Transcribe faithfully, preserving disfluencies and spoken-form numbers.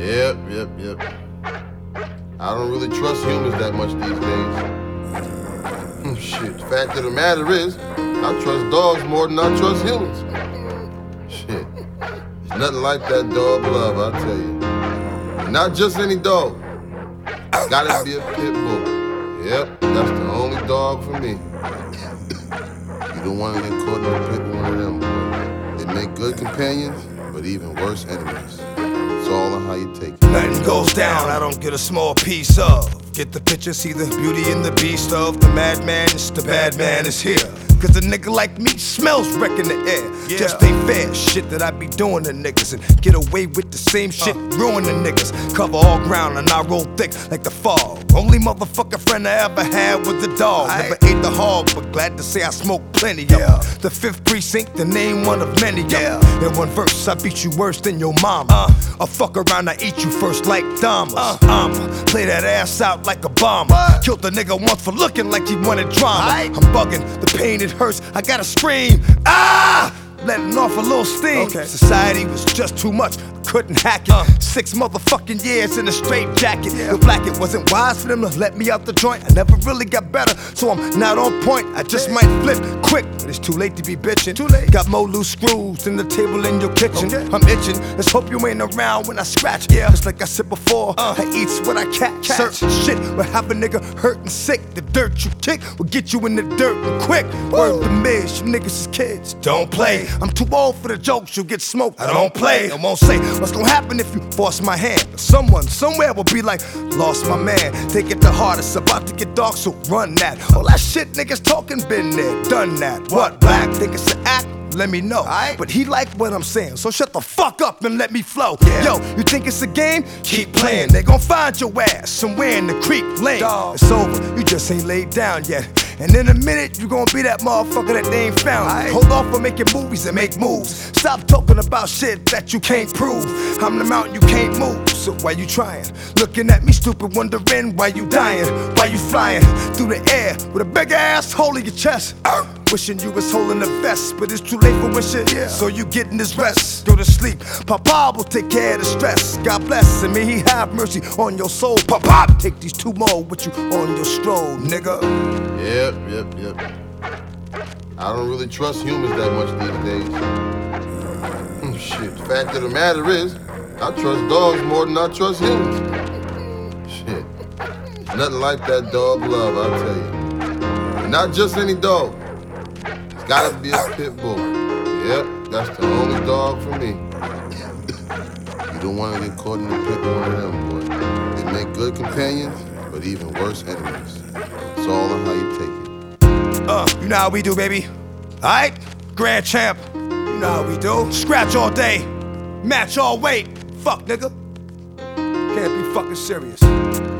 Yep, yep, yep. I don't really trust humans that much these days. Shit, the fact of the matter is, I trust dogs more than I trust humans. Shit, there's nothing like that dog love, I tell you. And not just any dog. It's gotta be a pit bull. Yep, that's the only dog for me. You don't want to get caught in a pit with one of them, boy. They make good companions, but even worse enemies. It's all on how you take it. Nothing goes down, I don't get a small piece of. Get the picture, see the beauty in the beast of the madman, it's the bad man is here. Cause a nigga like me smells wreck in the air. Yeah. Just ain't fair, shit that I be doing to niggas and get away with the same shit, uh. ruin the niggas. Cover all ground and I roll thick like the fog. Only motherfucking friend I ever had was a dog. I Never ate the hog, but glad to say I smoked plenty yeah. of them. The fifth precinct, the name one of many yeah. of them. In one verse, I beat you worse than your mama. Uh. I fuck around, I eat you first like Dahmer. Uh. I'ma play that ass out like a bomber. What? Killed the nigga once for looking like he wanted drama. I I'm bugging, the pain it hurts, I gotta scream. Ah! Letting off a little steam. Okay. Society was just too much, couldn't hack it. Uh. Six motherfucking years in a straight jacket. Yeah. The black, it wasn't wise for them to let me out the joint. I never really got better, so I'm not on point. I just yeah. might flip quick, but it's too late to be bitching. Too late. Got more loose screws than the table in your kitchen. Okay. I'm itching, let's hope you ain't around when I scratch. Yeah. Just like I said before, uh. I eats what I catch. catch. Certain shit will have a nigga hurt and sick. The dirt you kick will get you in the dirt and quick. Woo. Word to Miz, you niggas is kids, don't play. I'm too old for the jokes, you'll get smoked. I don't play. I won't say what's gonna happen if you force my hand. Someone somewhere will be like, lost my man. Take it to heart, it's about to get dark, so run that. All that shit niggas talking, been there, done that. What, black, think it's an act? Let me know. Right. But he like what I'm saying, so shut the fuck up and let me flow. Yeah. Yo, you think it's a game? Keep playing. They gon' find your ass somewhere in the creek lane. Dog. It's over, you just ain't laid down yet. And in a minute, you gon' be that motherfucker that they ain't found. Right. Hold off on making movies and make moves. Stop talking about shit that you can't prove. I'm the mountain you can't move, so why you trying? Looking at me stupid, wondering why you dying. Why you flying through the air with a big ass hole in your chest. Uh. Wishing you was holding a vest, but it's too late for wishing, yeah. So you getting this rest, go to sleep. Papa will take care of the stress. God bless and may he have mercy on your soul. Papa, take these two more with you on your stroll, nigga. Yep, yep, yep. I don't really trust humans that much these days. Shit, the fact of the matter is, I trust dogs more than I trust humans. Shit, nothing like that dog love, I tell you. And not just any dog. It's gotta be a pit bull. Yep, that's the only dog for me. You don't want to get caught in the pit with one of them, boy. They make good companions, but even worse enemies. It's all on how you take it. Uh, you know how we do, baby. Alright? Grand champ. You know how we do. Scratch all day. Match all weight. Fuck, nigga. Can't be fucking serious.